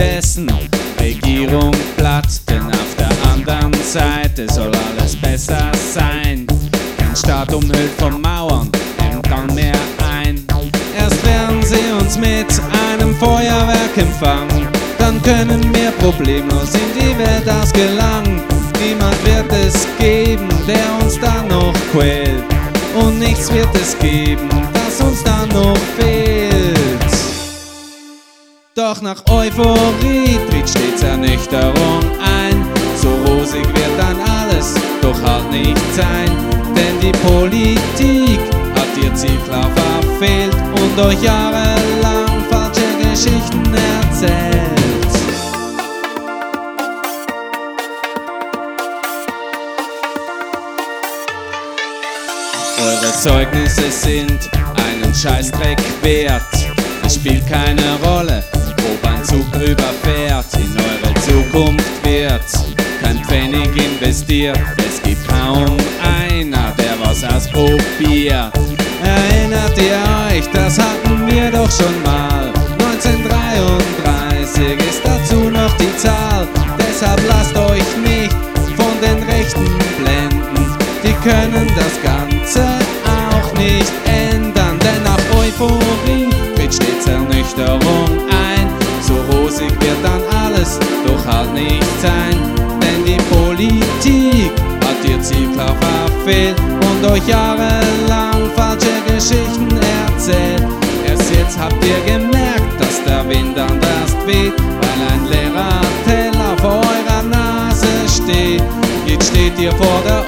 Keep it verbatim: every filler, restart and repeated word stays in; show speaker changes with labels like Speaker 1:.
Speaker 1: dessen Regierung platt, denn auf der anderen Seite soll alles besser sein. Kein Staat umhüllt von Mauern, Ämtern mehr ein. Erst werden sie uns mit einem Feuerwerk empfangen, dann können wir problemlos in die Welt ausgelangen. Niemand wird es geben, der uns dann noch quält, und nichts wird es geben, das uns dann noch fehlt. Doch nach Euphorie tritt stets Ernüchterung ein. So rosig wird dann alles doch halt nicht sein, denn die Politik hat ihr Ziel klar verfehlt und euch jahrelang falsche Geschichten erzählt. Eure Zeugnisse sind einen Scheißdreck wert. Es spielt keine Rolle, ob ein Zug rüberfährt. In eure Zukunft wird kein Pfennig investiert. Es gibt kaum einer, der was ausprobiert. Erinnert ihr euch, das hatten wir doch schon mal. neunzehnhundertdreiunddreißig ist dazu noch die Zahl. Deshalb lasst euch nicht von den Rechten blenden. Die können das Ganze auch nicht ändern, denn nach Euphorie tritt stets Ernüchterung ein. So rosig wird dann alles doch halt nicht sein, denn die Politik hat ihr Ziel klar verfehlt und euch jahrelang falsche Geschichten erzählt. Erst jetzt habt ihr gemerkt, dass der Wind anders weht, weil ein leerer Teller vor eurer Nase steht. Jetzt steht ihr vor der